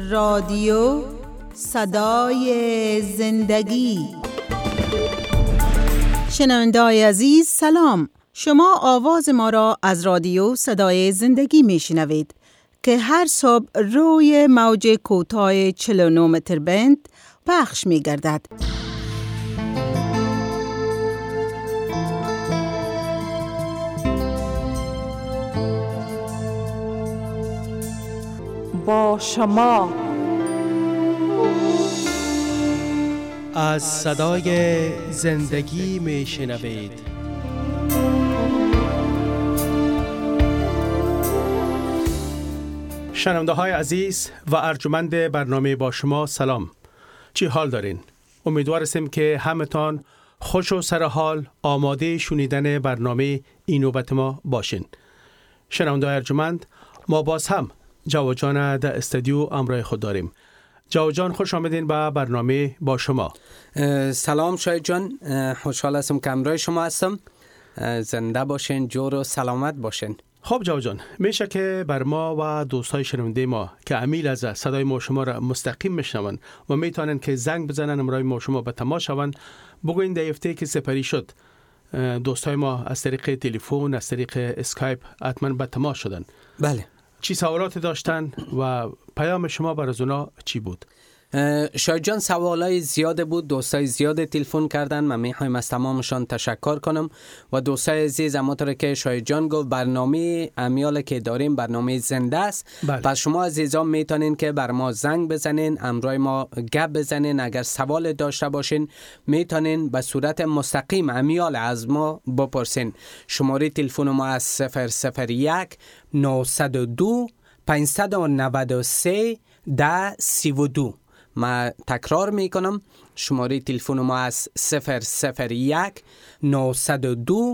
رادیو صدای زندگی. شنونده‌های عزیز سلام، شما آواز ما را از رادیو صدای زندگی میشنوید که هر صبح روی موج کوتاه 49 متر بند پخش می‌گردد. با شما از صدای زندگی میشنوید. شنونده های عزیز و ارجمند برنامه با شما سلام. چی حال دارین؟ امیدوار هستیم که همتان خوش و سرحال آماده شنیدن برنامه این نوبت ما باشین. شنونده های ارجمند، ما باز هم جواد جان در استودیو همراه خود داریم. جواد جان، خوش آمدین به برنامه با شما. سلام شاید جان، خوشحال هستم که همراه شما هستم. زنده باشین، جور و سلامت باشین. خب جواد جان، میشه که بر ما و دوستای شنونده ما که امیل از صدای ما شما را مستقیم میشنون و میتونن که زنگ بزنن امرای ما شما به تماس شون، بگوین در هفته که سپری شد دوستای ما از طریق تلفن، از طریق اسکایپ حتما به تماس شدن. بله. چی سوالات داشتن و پیام شما برای اونا چی بود؟ شاید جان، سوالای زیاده بود، دوستای زیاد تلفن کردن. من میخوایم از تمامشان تشکر کنم و دوستای عزیز، همونطور که شاید جان گفت برنامه امیال که داریم برنامه زنده است. پس شما عزیزان میتونین که بر ما زنگ بزنین، امروی ما گپ بزنین. اگر سوال داشته باشین میتونین به صورت مستقیم امیال از ما بپرسین. شماره تلفن ما از 001 902 593 1032. ما تکرار میکنم، شماره تلفن ما از 001 902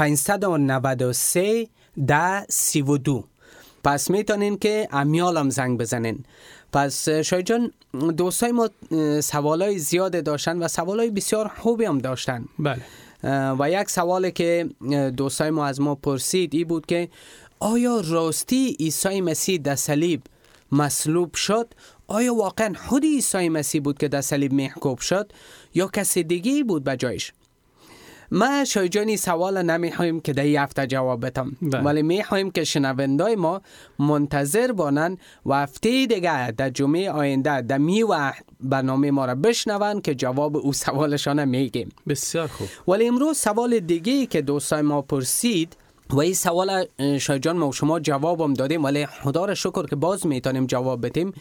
593 1032. پس میتونین که امیالم زنگ بزنین. پس شاید جان، دوستای ما سوالای زیاد داشتن و سوالای بسیار خوبی هم داشتن. بله. و یک سوالی که دوستای ما از ما پرسید ای بود که آیا راستی عیسی مسیح در صلیب مصلوب شد؟ آیا واقعا خود عیسی مسیح بود که در صلیب محکوب شد یا کسی دیگه بود بجایش؟ ما شاید جانی سوال نمیخوایم که در این هفته جواب بدم، ولی میخوایم که شنوندای ما منتظر بانن و هفته دیگه در جمعه آینده در میوه برنامه ما را بشنون که جواب او سوالشان میگیم. بسیار خوب. ولی امروز سوال دیگه که دوستای ما پرسید و این سوال شاید جان ما شما جوابم دادیم، ولی خدا را شکر که باز میتونیم جواب بدیم.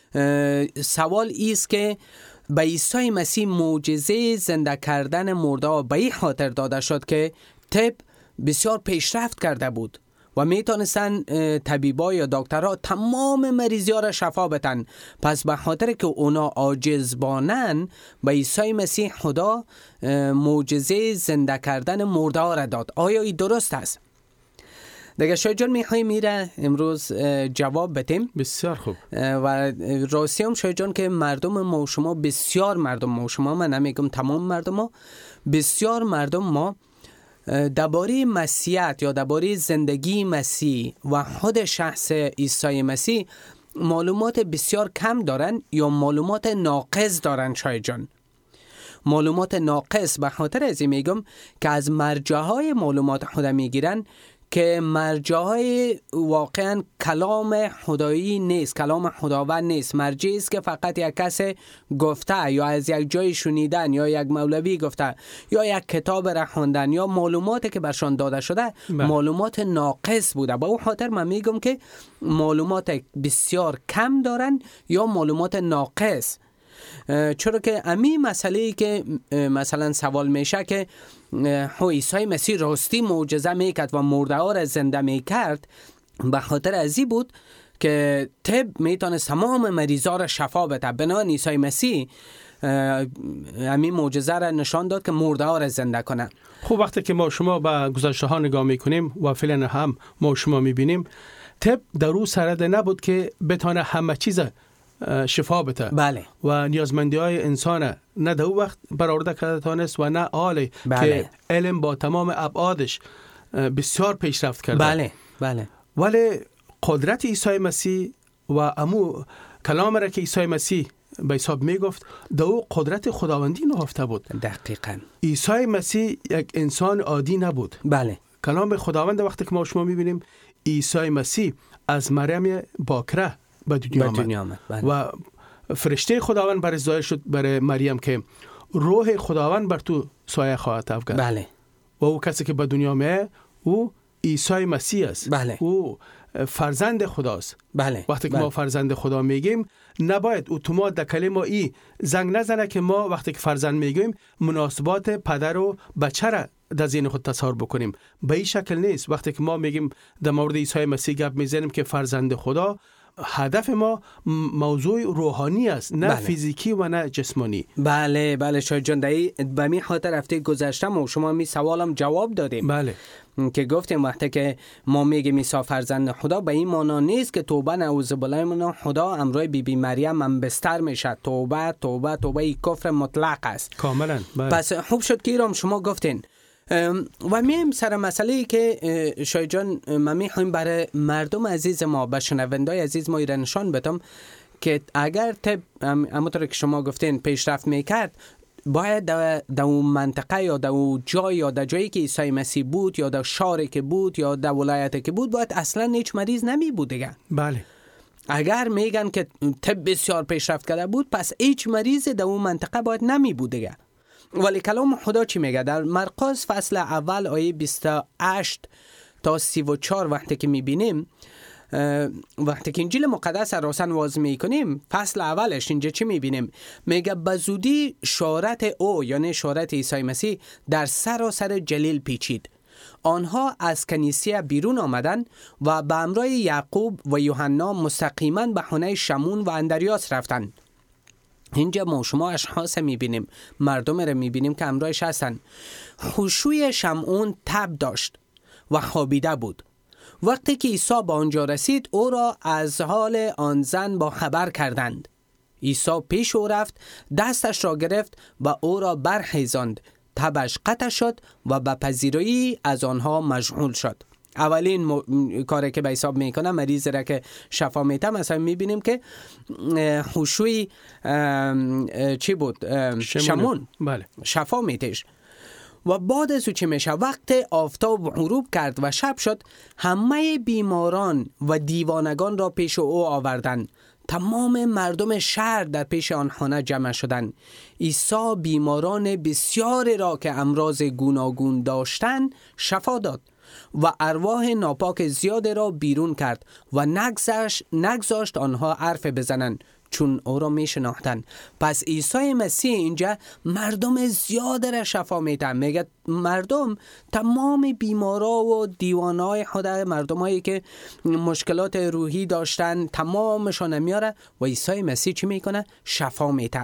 سوال ایست که به عیسی مسیح معجزه زنده کردن مرده به این خاطر داده شد که طب بسیار پیشرفت کرده بود و میتونستن طبیبا یا دکترها تمام مریضی ها را شفا بدن. پس به خاطر که اونا عاجز بانن، به عیسی مسیح خدا معجزه زنده کردن مرده ها را داد. آیا این درست است؟ دیگه شاید جان میخوایم میره امروز جواب بدیم. بسیار خوب. و راستی هم شاید جان که مردم ما و شما، بسیار مردم ما و شما، من نمیگم تمام مردم ما، بسیار مردم ما درباره مسیحیت یا درباره زندگی مسیح و خود شخص عیسی مسیح معلومات بسیار کم دارن یا معلومات ناقص دارن. شاید جان معلومات ناقص به خاطر از این میگم که از مرجعهای معلومات خدا میگیرن که مرجعهای واقعا کلام خدایی نیست، کلام خداوند نیست. مرجعی است که فقط یک کس گفته یا از یک جای شنیدن یا یک مولوی گفته یا یک کتاب را خوندن یا معلوماتی که برشان داده شده معلومات ناقص بوده. با اون خاطر من میگم که معلومات بسیار کم دارن یا معلومات ناقص. چرا که امی مسئله‌ای که مثلا سوال میشه که عیسی مسیح راستی معجزه میکرد و مرده ها را زنده میکرد، به خاطر ازی بود که طب میتونست تمام مریضا را شفا بده. بنابراین عیسی مسیح همین معجزه را نشان داد که مرده ها را زنده کنه. خب وقتی که ما شما به گذشته ها نگاه میکنیم و فعلا هم ما شما میبینیم، طب در او سرده نبود که بتونه همه چیز شفا بده. بله. و نیازمندی های انسان نه در وقت برآورده کرده تانست و نه حالی که علم با تمام ابعادش بسیار پیشرفت کرده. بله. ولی قدرت عیسی مسیح و امو کلام را که عیسی مسیح به حساب میگفت دو قدرت خداوندی نهفته بود. دقیقاً عیسی مسیح یک انسان عادی نبود. بله. کلام خداوند وقتی که ما شما میبینیم عیسی مسیح از مریم باکره به دنیا آمد. بله. و فرشته خداوند بر ظاهر شد برای مریم که روح خداوند بر تو سایه خواهد افکند. بله. و او کسی که به دنیا میاد او عیسی مسیح است. بله. او فرزند خداست. بله. وقتی که ما فرزند خدا میگیم نباید اتومات در کلمه ای زنگ نزنه که ما وقتی که فرزند میگیم مناسبات پدر و بچه را در ذهن خود تصور بکنیم. به این شکل نیست. وقتی که ما میگیم در مورد عیسی مسیح گپ میزنیم که فرزند خدا، هدف ما موضوع روحانی است، نه فیزیکی و نه جسمانی. بله شاید جان، به می خاطر هفته گذشته و شما می سوالم جواب دادیم. بله. که گفتیم وقتی که ما میگیم عیسی فرزند خدا به این معنا نیست که توبه نعوذ بالله من خدا امروی بی مریم هم بستر میشه. توبه این کفر مطلق است. کاملا. بله. پس خوب شد که ایرام شما گفتین. و میم سر مسئله که شاید جان ما میخوایم برای مردم عزیز ما، به شنوندای عزیز ما ایره نشان بدم که اگر همونطور که شما گفتین پیشرفت میکرد، باید در اون منطقه یا در اون جای یا در جایی که عیسی مسیح بود یا در شهری که بود یا در ولایتی که بود، باید اصلا هیچ مریض نمی بود دیگه. بله. اگر میگن که طب بسیار پیشرفت کرده بود، پس هیچ مریض در اون منطقه باید نمی بود دیگه. ولی کلام خدا چی میگه؟ در مرقس فصل اول آیه 28 تا 34 وقتی که میبینیم، وقتی که انجیل مقدس راسن واضح میکنیم، فصل اولش اینجا چی میبینیم؟ میگه بزودی شارت او، یعنی شارت عیسی مسیح، در سراسر جلیل پیچید. آنها از کنیسه بیرون آمدن و به همراه یعقوب و یوحنا مستقیما به خانه شمون و اندریاس رفتند. اینجا ما شما اشخاص میبینیم، مردم رو میبینیم که همراهش هستن. خشوع شمعون تب داشت و خوابیده بود. وقتی که عیسی به آنجا رسید، او را از حال آن زن با خبر کردند. عیسی پیش او رفت، دستش را گرفت و او را برخیزاند. تبش قطع شد و به پذیرایی از آنها مشغول شد. اولین کاری که به حساب میکنه مریض را که شفا میده، مثلا میبینیم که خشوع چی بود؟ شمون. بله. شفا میتش. و بعد از او چی میشه؟ وقت آفتاب غروب کرد و شب شد، همه بیماران و دیوانگان را پیش او آوردند. تمام مردم شهر در پیش آن خانه جمع شدند. عیسی بیماران بسیاری را که امراض گوناگون داشتند شفا داد و ارواح ناپاک زیاد را بیرون کرد و نگذاشت آنها حرف بزنند، چون او را می شناختند. پس عیسی مسیح اینجا مردم زیاد را شفا میده. میگه مردم، تمام بیمارا و دیوانای خود، مردمایی که مشکلات روحی داشتن، تمامشون میاره و عیسی مسیح چی میکنه؟ شفا میده.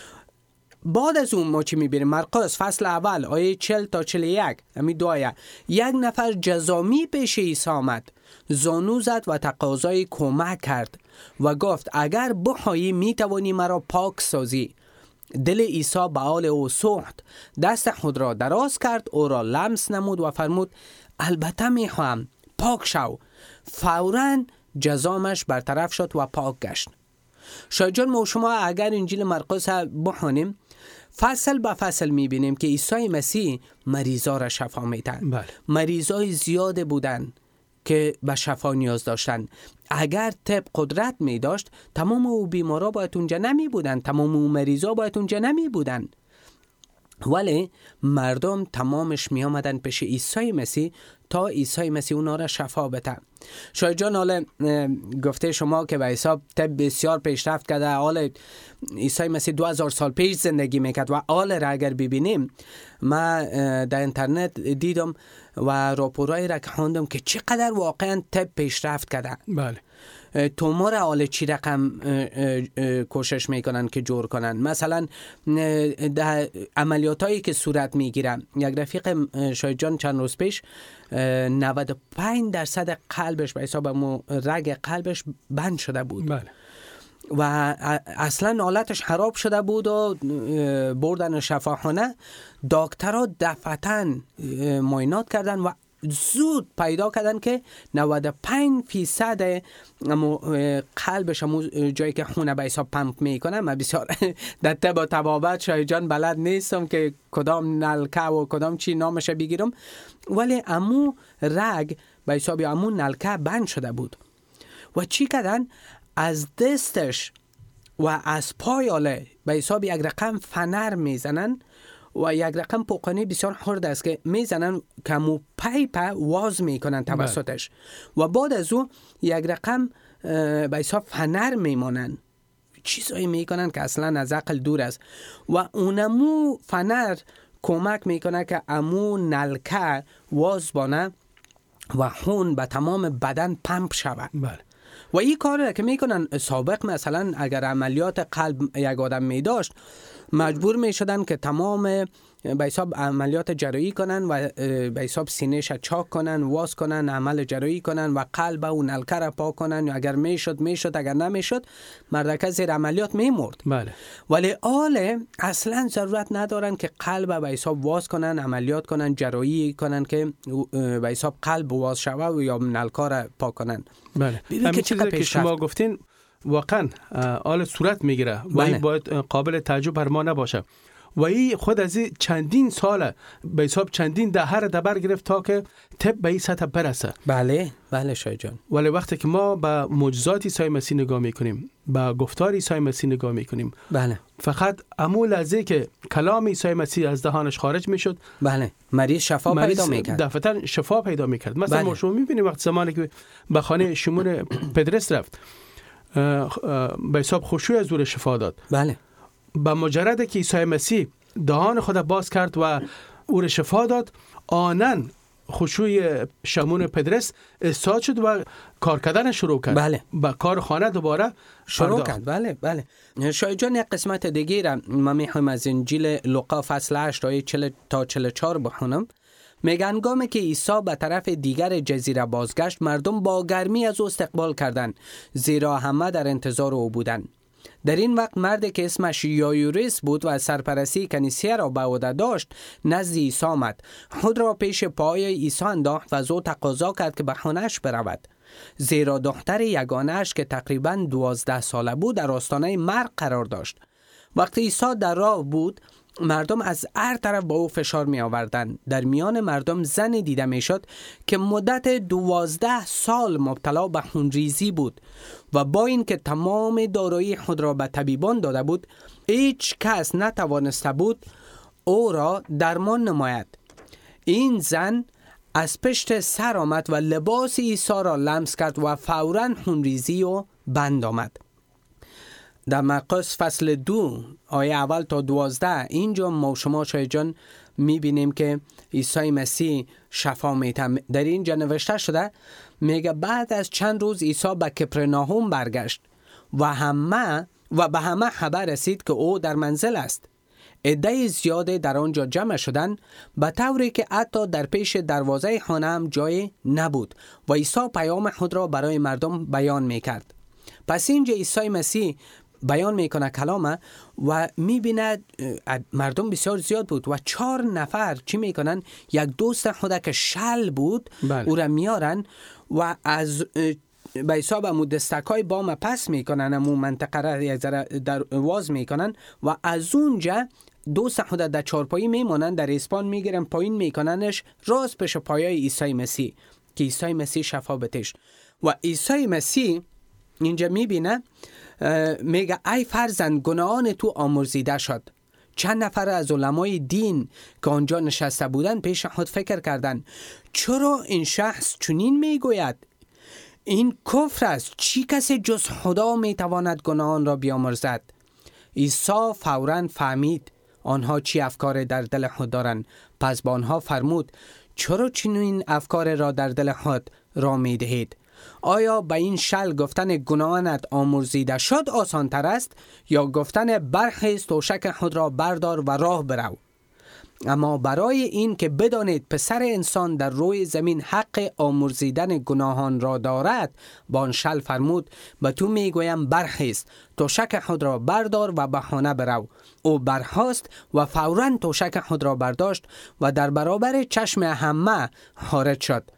بعد از اون ما چی میبینیم؟ مرقس فصل اول آیه 40 تا 41 همین دو آیه. یک نفر جزامی پیش عیسی آمد، زانو زد و تقاضای کمک کرد و گفت اگر بخواهی میتوانی مرا پاک سازی. دل عیسی به حال او سوخت، دست خود را دراز کرد، او را لمس نمود و فرمود البته میخواهم، پاک شو. فوراً جزامش برطرف شد و پاک گشت. شاید جان ما شما اگر انجیل مرقس بخونیم، فصل به فصل میبینیم که عیسی مسیح مریضا را شفا میده. بله. مریضای زیاد بودن که به شفا نیاز داشتن. اگر طب قدرت می داشت، تمام او بیمارا باید اونجا نمی بودن، تمام او مریضا باید اونجا نمی بودن. ولی مردم تمامش می آمدن پیش عیسی مسیح تا عیسی مسیح اونا را شفا بده. شاید جان حالا گفته شما که به حساب طب بسیار پیشرفت کرده، حالا عیسی مسیح 2000 سال پیش زندگی میکرد و حالا را اگر ببینیم، ما در اینترنت دیدم و راپورایی را که خوندم که چقدر واقعا طب پیشرفت کرده. بله. تومور حالا چی رقم کوشش میکنن که جور کنن. مثلا عملیاتایی که صورت میگیرن، یک رفیق شاید جان چند روز پیش 95% قلبش به حساب رگ قلبش بند شده بود. بله. و اصلا حالتش خراب شده بود و بردن شفاخانه. دکترها دفعتاً معاینات کردن و زود پیدا کردن که 95% قلبش جایی که خونه به حساب پمپ میکنه. من بسیار در طب طبابت شاید جان بلد نیستم که کدام نلکه و کدام چی نامش بگیرم، ولی امو رگ به حساب امو نلکه بند شده بود و چی کردن؟ از دستش و از پایاله به حساب یک رقم فنر میزنن و یک رقم پوکانی بسیار خرد است که میزنن که مو پیپ واز میکنن توسطش و بعد از او یک رقم به حساب فنر میمانن، چیزایی میکنن که اصلا از عقل دور است و اونمو فنر کمک میکنه که امو نلکه واز بانه و خون به تمام بدن پمپ شود. بله. و این کار که میکنن سابق مثلا اگر عملیات قلب یک آدم میداشت مجبور میشدن که تمام به حساب عملیات جراحی کنن و به حساب سینه‌ش چاک کنن، واس کنن، عمل جراحی کنن و قلب و نلکه را پاک کنن. اگر میشد اگر نمیشد مردک زیر عملیات میمرد. بله. ولی آله اصلا ضرورت ندارن که قلب به حساب واس کنن، عملیات کنن، جراحی کنن که به حساب قلب واس شوه یا نلکه را پاک کنن. بله. همین چیزی که شما گفتین واقعا آل صورت میگیره و این باید قابل تعجب بر ما نباشه و این خود از چندین ساله به حساب چندین دهه دبر گرفت تا که طب به این سطح برسه. بله بله شاید جان. ولی وقتی که ما به معجزات عیسی مسیح نگاه میکنیم، به گفتار عیسی مسیح نگاه میکنیم، بله، فقط امو لحظه که کلام عیسی مسیح از دهانش خارج میشد، بله، مریض شفا پیدا میکرد، دفعتا شفا پیدا میکرد. مثلا بله. ما شما میبینیم وقت زمانی که به خانه شمون پدرس رفت به حساب خشوع از او شفا داد. بله. با مجرد که عیسی مسیح دهان خود باز کرد و او را شفا داد، آنن خشوع شمون پدرس استاد شد و کار کردن شروع کرد. بله. با کار خانه دوباره شروع کرد. بله بله. شاید جان یک قسمت دیگه را ما میخوایم از انجیل لوقا فصل 8 آیه 40 تا 44 بخونم. میگه هنگامی که عیسی به طرف دیگر جزیره بازگشت، مردم با گرمی از او استقبال کردند، زیرا همه در انتظار او بودند. در این وقت مردی که اسمش یایوریس بود و سرپرستی کنیسه را به عهده داشت نزد عیسی آمد، خود را پیش پای عیسی انداخت و از او تقاضا کرد که به خانه‌اش برود، زیرا دختر یگانه‌اش که تقریباً 12 ساله بود در آستانه مرگ قرار داشت. وقتی عیسی در راه بود، مردم از هر طرف با او فشار می آوردند. در میان مردم زن دیده می شد که مدت 12 سال مبتلا به خونریزی بود و با این که تمام دارایی خود را به طبیبان داده بود، هیچ کس نتوانسته بود او را درمان نماید. این زن از پشت سر آمد و لباس عیسی را لمس کرد و فوراً خونریزی و بند آمد. در مرقس فصل 2 آیه اول تا 12 اینجا ما شما شاید جان میبینیم که عیسی مسیح شفا میتم. در اینجا نوشته شده میگه بعد از چند روز عیسی به کپرناهم برگشت و به همه خبر رسید که او در منزل است. عده زیاده در آنجا جمع شدند، به طوری که حتی در پیش دروازه خانه هم جای نبود و عیسی پیام خود را برای مردم بیان میکرد. پس اینجا عیسی مسیح بیان میکنه کلامه و میبینه مردم بسیار زیاد بود و 4 نفر چی میکنن؟ یک دوست خود که شل بود او را میارن و از به حساب امو دستکای بام پس میکنن، امو منطقه را یک ذره در واز میکنن و از اونجا دوست خود در چارپایی میمونن، در اسپان میگیرن پایین میکننش راست پیش پایای عیسی مسیح که عیسی مسیح شفا بتش. و عیسی مسیح اینجا میبینه میگه ای فرزند گناهان تو آمرزیده شد. چند نفر از علمای دین که آنجا نشسته بودن پیش خود فکر کردن چرا این شخص چنین میگوید؟ این کفر است. چی کسی جز خدا میتواند گناهان را بیامرزد؟ عیسی فوراً فهمید آنها چی افکار در دل خود دارند، پس با آنها فرمود چرا چنین افکار را در دل خود را میدهید؟ آیا به این شل گفتن گناهانت آمرزیده شد آسان تر است یا گفتن برخیز توشک خود را بردار و راه برو؟ اما برای این که بدانید پسر انسان در روی زمین حق آمرزیدن گناهان را دارد، با انشل فرمود و تو میگویم برخیز، توشک خود را بردار و به خانه برو. او برخاست و فوراً توشک خود را برداشت و در برابر چشم همه خارج شد.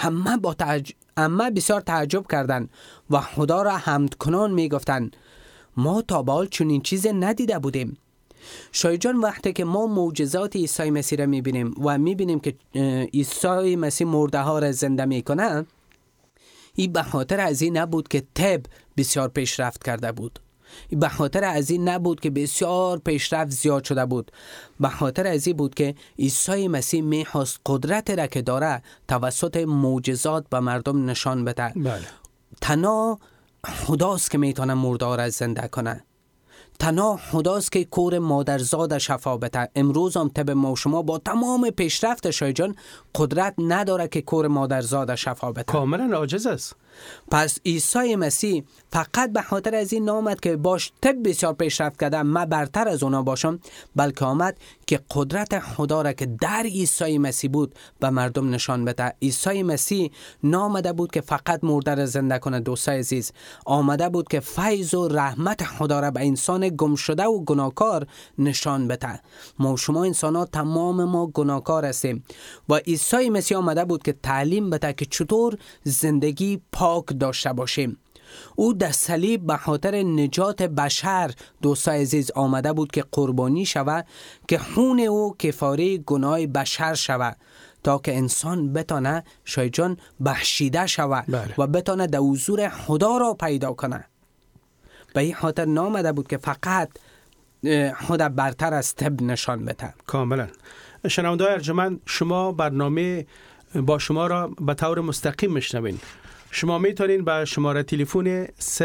همه بسیار تعجب کردند و خدا را حمد کنان میگفتند ما تا به حال چنین چیز ندیده بودیم. شایجان وقتی که ما معجزات عیسی مسیح را میبینیم و میبینیم که عیسی مسیح مرده ها را زنده میکنه، این به خاطر از این نبود که طب بسیار پیشرفت کرده بود، به خاطر از این نبود که بسیار پیشرفت زیاد شده بود، به خاطر از این بود که عیسی مسیح میخواست قدرت را که داره توسط معجزات به مردم نشان بده. بله. تنها خداست که میتونه مرده را زنده کنه، تنها خداست که کور مادرزاد شفا بده. امروز هم طب ما شما با تمام پیشرفت شایجان قدرت نداره که کور مادرزاد شفا بده، کاملا عاجز است. پس عیسی مسیح فقط به خاطر از این نامد که باش طب بسیار پیشرفت کرده من برتر از اونا باشم، بلکه آمد که قدرت خدا را که در عیسی مسیح بود به مردم نشان بده. عیسی مسیح نامده بود که فقط مرده را زنده کنه، دوستای عزیز، آمده بود که فیض و رحمت خدا را به انسان گم شده و گناهکار نشان بده. ما شما انسان تمام ما گناهکار هستیم و عیسی مسیح آمده بود که تعلیم بده که چطور زندگی پاک داشته باشیم. او در صلیب به خاطر نجات بشر، دوستای عزیز، آمده بود که قربانی شود، که خون او کفاره گناه بشر شود، تا که انسان بتانه شایجان بخشیده شود و بتانه در حضور خدا را پیدا کنه. به این خاطر نامده بود که فقط خود برتر از طب نشان بده. کاملا. شنونده‌های ارجمند، شما برنامه با شما را به طور مستقیم میشنوین. شما میتونین به شماره تلفن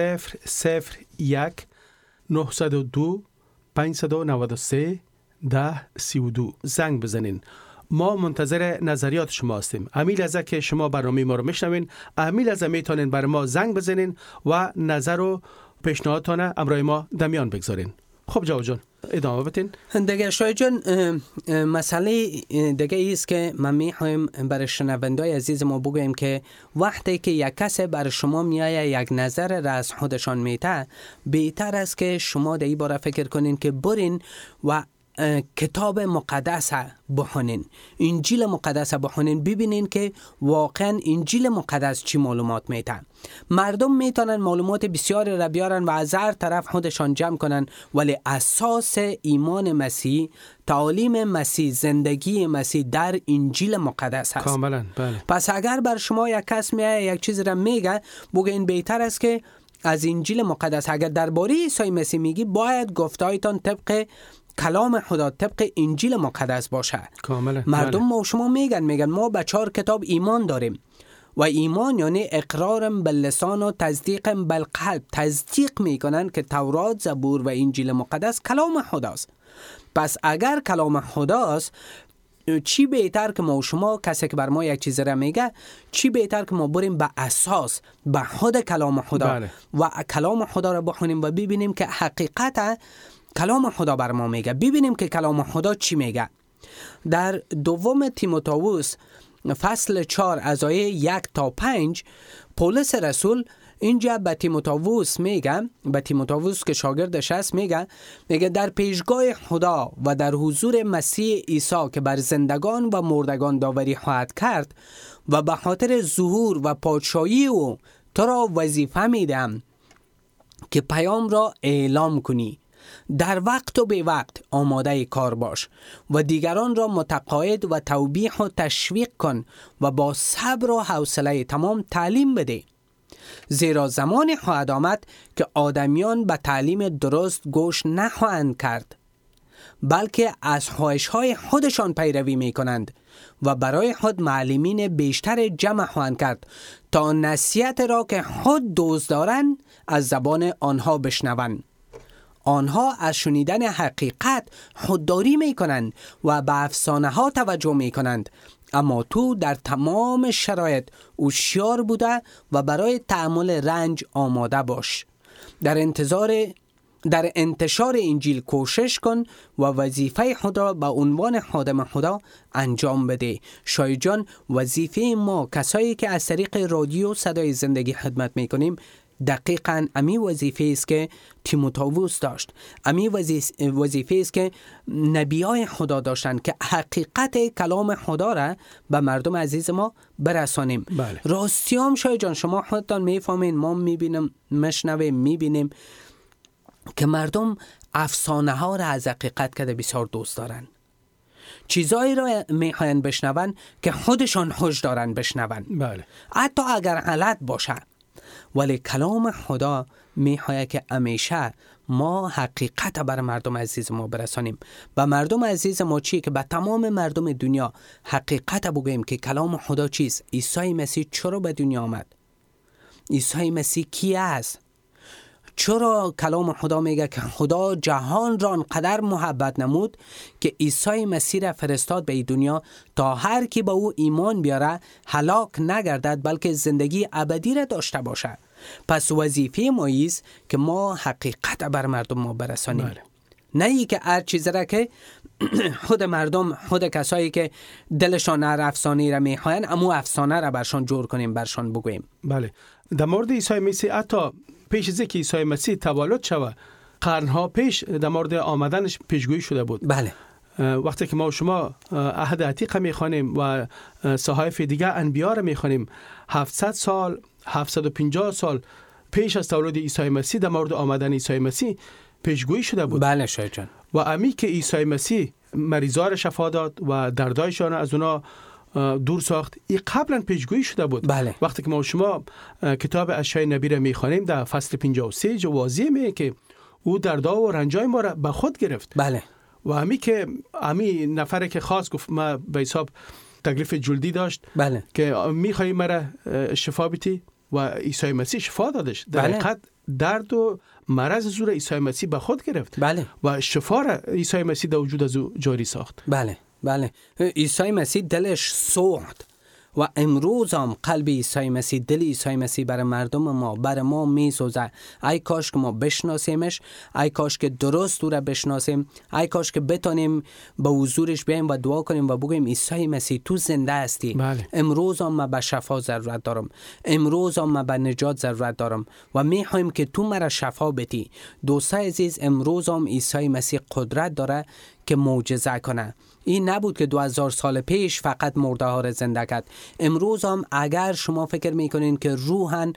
001 902 593 1032 زنگ بزنین. ما منتظر نظریات شما هستیم. امیل از که شما برنامه ما رو میشنوین، امیل از میتونین برای ما زنگ بزنین و نظر و پیشنهادتان امرای ما دمیان بگذارین. خب جواد جان ادامه بدین. دیگه شاید جان، مسئله دیگه ایست که من میخوایم برای شنوندای عزیز ما بگویم که وقتی که یک کس بر شما میایه یک نظر را از خودشان میته، بهتر است که شما در این باره فکر کنین که برین و کتاب مقدس بخونین، انجیل مقدس بخونین، ببینین که واقعا انجیل مقدس چی معلومات میده. مردم میتونن معلومات بسیاری را بیارن و از هر طرف خودشان جمع کنن، ولی اساس ایمان مسیح، تعالیم مسیح، زندگی مسیح در انجیل مقدس هست. کاملا. بله. پس اگر بر شما یک کس میایه یک چیز را میگه، بگین بهتر است که از انجیل مقدس، اگر درباره عیسی مسیح میگی، باید گفتهایتان طبق کلام خدا، طبق انجیل مقدس باشه. کاملا. مردم ما شما میگن ما به 4 کتاب ایمان داریم و ایمان یعنی اقرار باللسان و تصدیق بالقلب. تصدیق میکنن که تورات، زبور و انجیل مقدس کلام خداست. پس اگر کلام خداست، چی بهتر که ما شما، کسی که بر ما یک چیز را میگه، چی بهتر که ما بریم به اساس، به خود کلام خدا. بله. و کلام خدا را بخونیم و ببینیم که حقیقت کلام خدا بر ما میگه، ببینیم که کلام خدا چی میگه. در دوم تیموتائوس فصل 4 از آیه 1 تا 5 پولس رسول اینجا به تیموتائوس میگه، به تیموتائوس که شاگردش است میگه در پیشگاه خدا و در حضور مسیح عیسی که بر زندگان و مردگان داوری خواهد کرد و به خاطر ظهور و پادشاهی او تو را وظیفه میدم که پیام را اعلام کنی. در وقت و به وقت آماده کار باش و دیگران را متقاعد و توبیخ و تشویق کن و با صبر و حوصله تمام تعلیم بده، زیرا زمان خواهد آمد که آدمیان به تعلیم درست گوش نخواهند کرد، بلکه از خواهش‌های خودشان پیروی می‌کنند و برای خود معلمین بیشتر جمع خواهند کرد تا نصیحت را که خود دوست دارند از زبان آنها بشنوند. آنها از شنیدن حقیقت خودداری می‌کنند و به افسانه ها توجه می‌کنند، اما تو در تمام شرایط هوشیار بوده و برای تحمل رنج آماده باش. در انتظار در انتشار انجیل کوشش کن و وظیفه خود را به عنوان خادم خدا انجام بده. شایع جان، وظیفه ما کسایی که از طریق رادیو صدای زندگی خدمت میکنیم دقیقاً امی وظیفه است که تیموتائوس داشت. امی وظیفه است که نبیای خدا داشتند که حقیقت کلام خدا را به مردم عزیز ما برسانیم. بله. راستیام شایع جان، شما خودتان میفهمین، ما میبینیم که مردم افسانه ها را از حقیقت کده بسیار دوست دارن. چیزایی را میخواین بشنون که خودشان خوش دارن بشنون. بله. حتی اگر غلط باشه، ولی کلام خدا میخواد که همیشه ما حقیقت بر مردم عزیز ما برسانیم. و مردم عزیز ما چی؟ که به تمام مردم دنیا حقیقت بگوییم که کلام خدا چیست. عیسی مسیح چرا به دنیا آمد؟ عیسی مسیح کی است؟ چرا کلام خدا میگه که خدا جهان را انقدر محبت نمود که عیسی مسیح را فرستاد به این دنیا تا هر کی به او ایمان بیاره هلاک نگردد بلکه زندگی ابدی را داشته باشه. پس وظیفه ما است که ما حقیقت بر مردم ما برسانیم. بله. نه ای که هر چیز را که خود مردم، خود کسایی که دلشان هر افسانه را میخواین امو افسانه را برشان جور کنیم، برشان بگوییم. بله. در مورد عیسی مسیح، حتی پیش از اینکه عیسی مسیح تولد شود قرنها پیش در مورد آمدنش پیشگویی شده بود. بله. وقتی که ما و شما عهد عتیق میخوانیم و صحائف دیگه انبیا را میخوانیم، 700 سال 750 سال پیش از تولد عیسی مسیح در مورد آمدن عیسی مسیح پیشگویی شده بود. بله شایع جان. و امی که عیسی مسیح مریضا را شفا داد و دردایشان از اونا دور ساخت، این قبلا پیشگویی شده بود. بله. وقتی که ما و شما کتاب اشعیا نبی را میخوانیم در فصل 53 واضح میگه که او دردا و رنجای ما را به خود گرفت. بله. و امی نفره که خاص گفت ما به حساب تکلیف جلدی داشت. بله. که میخوای مرا شفا بدی و عیسی مسیح شفا دادش. در حقیقت درد و مرض زور عیسی مسیح به خود گرفت. بله. و شفا را عیسی مسیح در وجود از او جاری ساخت. بله. بله. عیسی مسیح دلش سوخت و امروز هم قلب عیسی مسیح، دل عیسی مسیح برای مردم ما، برای ما میسوزه. ای کاش که ما بشناسیمش، ای کاش که درست او را بشناسیم، ای کاش که بتونیم به حضورش بیایم و دعا کنیم و بگوییم عیسی مسیح تو زنده هستی. بله. امروز هم من به شفا ضرورت دارم، امروز هم من به نجات ضرورت دارم و میخوایم که تو مرا شفا بدی. دوستای عزیز، امروز هم عیسی مسیح قدرت داره که معجزه کنه. این نبود که 2000 سال پیش فقط مرده ها را زنده کرد. امروز هم اگر شما فکر میکنین که روحاً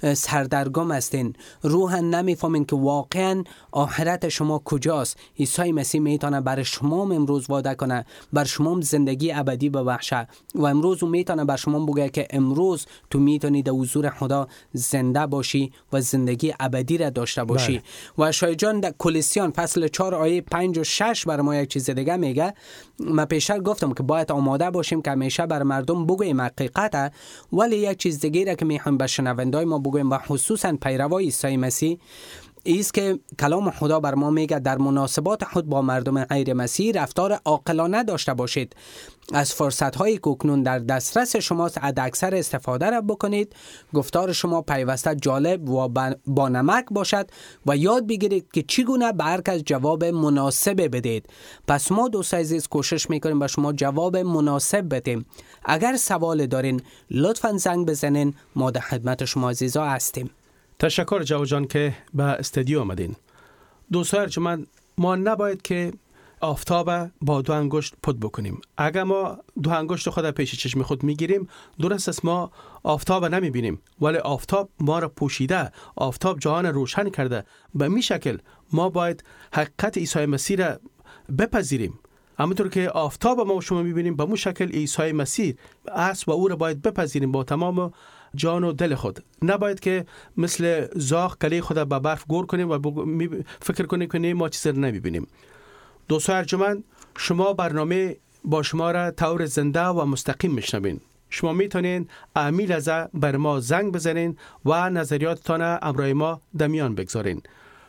سردرگم هستین، روحاً نمیفهمین که واقعاً آخرت شما کجاست، عیسی مسیح میتونه برای شما امروز وعده کنه، بر شما زندگی ابدی ببخشه و امروز او میتونه بر شما بگه که امروز تو میتونی در حضور خدا زنده باشی و زندگی ابدی را داشته باشی. بله. و شایع جان در کولوسیان فصل 4 آیه 5 و 6 برای ما یک چیز دیگه میگه. من پیشتر گفتم که باید آماده باشیم که همیشه بر مردم بگوییم حقیقت، ولی یک چیز دیگه را که میخوایم به شنوندای ما بگوییم و خصوصا پیروای عیسی مسیح ایست که کلام خدا بر ما میگه در مناسبات خود با مردم غیر مسیح رفتار عاقلانه داشته باشید. از فرصت‌هایی که اکنون در دسترس شماست حداکثر استفاده را بکنید. گفتار شما پیوسته جالب و با نمک باشد و یاد بگیرید که چگونه به هر کس جواب مناسب بدید. پس ما دوستان عزیز کوشش میکنیم به شما جواب مناسب بدیم. اگر سوال دارین لطفاً زنگ بزنین، ما در خدمت شما عزیزا هستیم. تشکر جواد جان که به استودیو آمدین. دوستان ارجمند، ما نباید که آفتاب با 2 انگشت پد بکنیم. اگر ما 2 انگشت خود پیش چشم خود میگیریم، درست است ما آفتاب نمیبینیم، ولی آفتاب ما را پوشیده، آفتاب جهان روشن کرده. به می شکل ما باید حقیقت عیسی مسیح را بپذیریم. همونطور که آفتاب ما شما میبینیم، به مو شکل عیسی مسیح است و او را باید بپذیریم با تمام جان و دل خود. نباید که مثل زاغ کله خود به برف گور کنیم و فکر کنیم که ما چیزی را نمیبینیم. دوستان ارجمند، شما برنامه با شما را طور زنده و مستقیم میشنوین. شما میتونین امیل از بر ما زنگ بزنین و نظریاتتان امرای ما در میان بگذارین.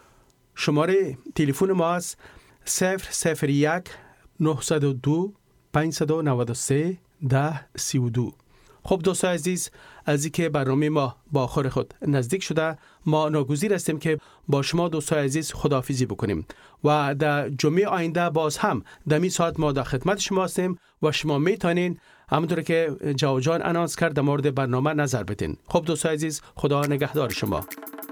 شماره تلفن ما است 001 902 593 1032. خب دوستان عزیز، از اینکه برنامه ما با آخر خود نزدیک شده، ما ناگزیر هستیم که با شما دوستان عزیز خداحافظی بکنیم و در جمعه آینده باز هم دمی ساعت ما در خدمت شما هستیم و شما میتونین همونطور که جواد جان انانس کرد در مورد برنامه نظر بدین. خب دوستان عزیز، خدا نگهدار شما.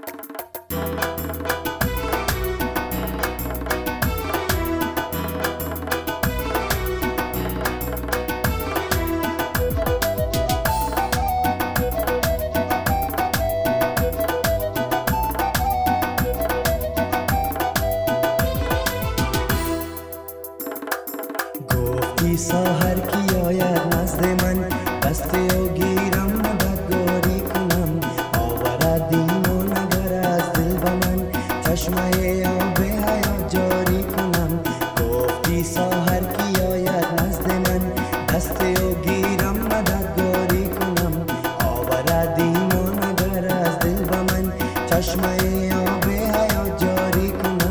ساحر کی آید نزد من، دست او گیرم مددگاری کنم، آوردیم و نگر از دل به من، چشمه آب حیات جاری کنم. گفتی ساحر کی آید نزد من، دست او گیرم مددگاری کنم، آوردیم و نگر از دل به من، چشمه آب حیات جاری کنم.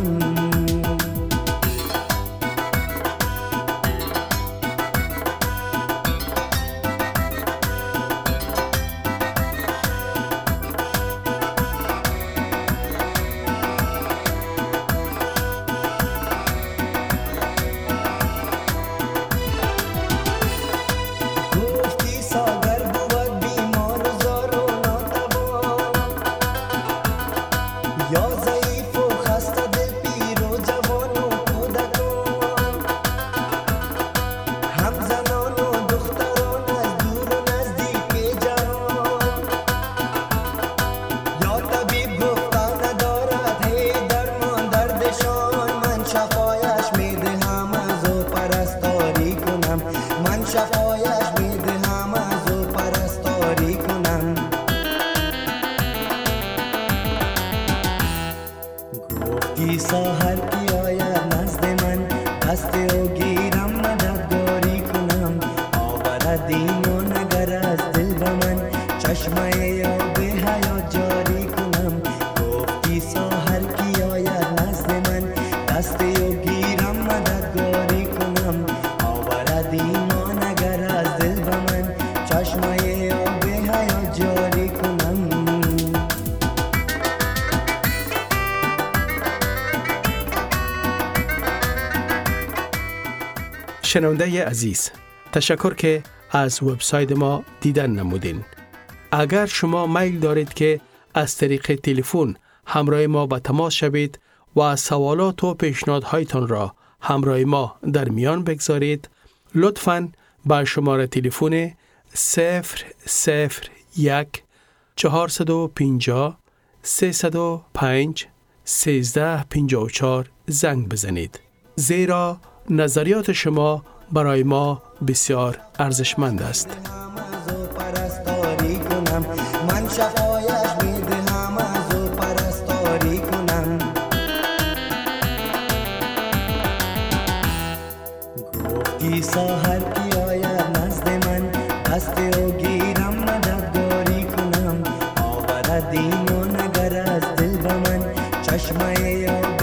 ساحر کی آید نزد من، دست او گیرم مددگاری کنم، آوردیم و نگر از دل به من، چشمه آب حیات جاری کنم. گفتی ساحر کی آید نزد من، دست او گیرم مددگاری کنم، آوردیم و نگر از دل به من، چشمه آب حیات جاری کنم. شنونده عزیز، تشکر که از وبسایت ما دیدن نمودین. اگر شما میل دارید که از طریق تلفن همراه ما به تماس شوید و سوالات و پیشنهادهایتان را همراه ما در میان بگذارید، لطفاً با شماره تلفن 001 450 305 1354 زنگ بزنید، زیرا نظریات شما برای ما بسیار ارزشمند است. من شفایش میدهم از او پرستاری کنم. گفتی ساحر کی آید نزد من، دست او گیرم مددگاری کنم، آوردیم و نگر از دل به من، چشمه